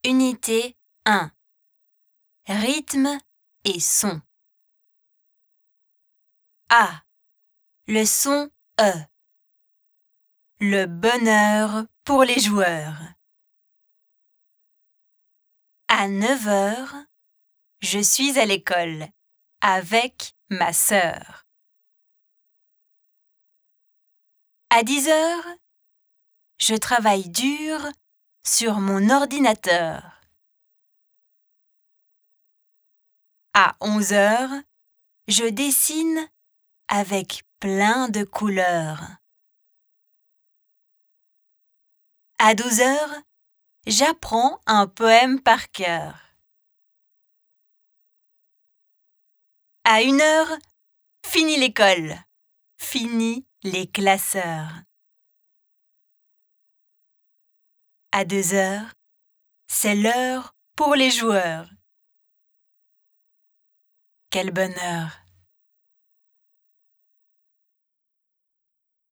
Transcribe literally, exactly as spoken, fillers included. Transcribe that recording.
Unité un. Rythme et son. A. Le son E. Le bonheur pour les joueurs. À neuf heures, je suis à l'école avec ma sœur. À dix heures, je travaille dur sur mon ordinateur. À onze heures, je dessine avec plein de couleurs. À douze heures, j'apprends un poème par cœur. À une heure, fini l'école, fini les classeurs. À deux heures, c'est l'heure pour les joueurs. Quel bonheur!